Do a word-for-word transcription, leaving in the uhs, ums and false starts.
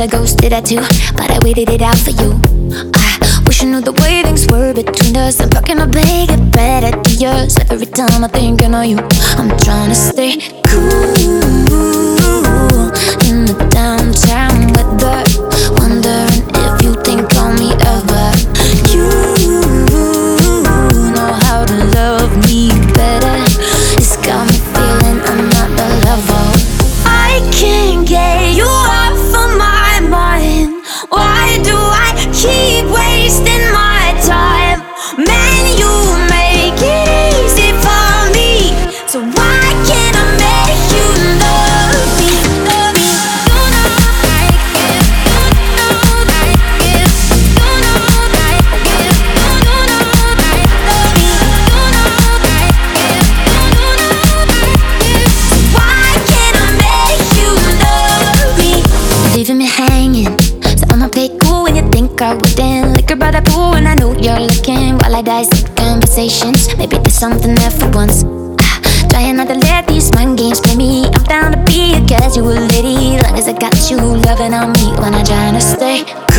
have ghosted that too, but I waited it out for you. I wish I knew the way things were between us. I'm fucking up, make it better to yours. Every time I think I know you, I'm trying to stay cool in the downtown weather, wondering if you think on me ever. You know how to love me better. It's got me feeling I'm not the lover. I can't get you off of my mind. Why do I keep wasting my time? Man, you make it easy for me, so why can't I make you love me? Love me. You know I get, you know I get, you know I get, you know I love me. You know I get, you know I get, so why can't I make you love me? Leaving me hanging, so I'ma play cool when you think I wouldn't. Liquor by the pool and I know you're looking while I dissect conversations. Maybe there's something there for once. Ah, trying not to let these mind games play me. I'm down to be a casual lady, long as I got you loving on me when I'm trying to stay